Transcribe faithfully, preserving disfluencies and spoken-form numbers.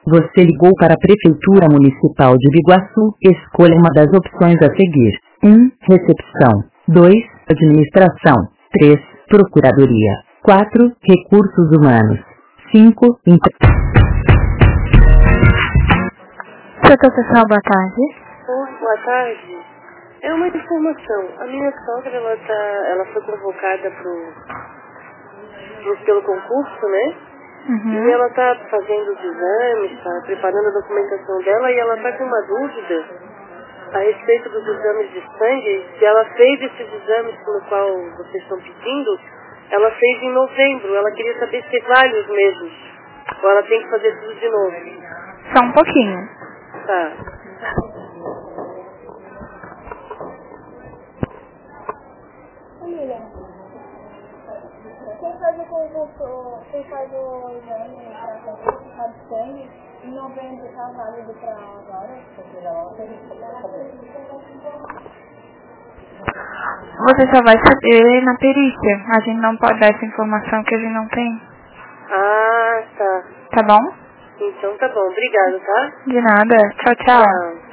Você ligou para a Prefeitura Municipal de Biguaçu. Escolha uma das opções a seguir. um. Recepção. dois. Administração. três. Procuradoria. quatro. Recursos humanos. cinco. Inter... Setor Social, boa tarde. Oi, boa tarde. É uma informação. A minha sogra, ela, tá, ela foi convocada pro, pro, pelo concurso, né? Uhum. E ela está fazendo os exames, está preparando a documentação dela e ela está com uma dúvida a respeito dos exames de sangue. Se ela fez esses exames no qual vocês estão pedindo, ela fez em novembro. Ela queria saber se vale os mesmos. Ou ela tem que fazer tudo de novo. Só um pouquinho. Tá. Quem faz o concurso, quem faz o exame para concurso de sangue, em novembro está válido para agora? Você só vai saber na perícia. A gente não pode dar essa informação que a gente não tem. Ah, tá. Tá bom? Então tá bom. Obrigada, tá? De nada. Tchau, tchau. Tchau.